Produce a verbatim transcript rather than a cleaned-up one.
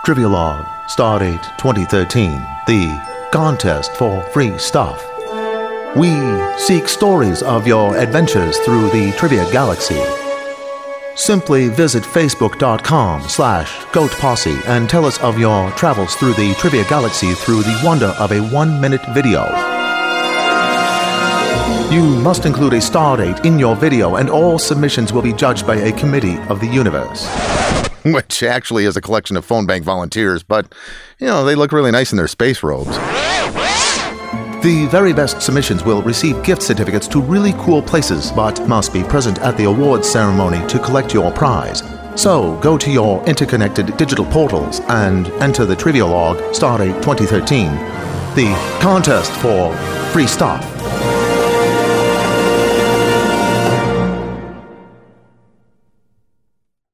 Trivia Log, Stardate twenty thirteen, the contest for free stuff. We seek stories of your adventures through the Trivia Galaxy. Simply visit facebook.com slash goatposse and tell us of your travels through the Trivia Galaxy through the wonder of a one-minute video. You must include a star date in your video, and all submissions will be judged by a committee of the universe. Which actually is a collection of phone bank volunteers, but, you know, they look really nice in their space robes. The very best submissions will receive gift certificates to really cool places, but must be present at the awards ceremony to collect your prize. So, go to your interconnected digital portals and enter the Trivia Log Stardate twenty thirteen, the contest for free stuff.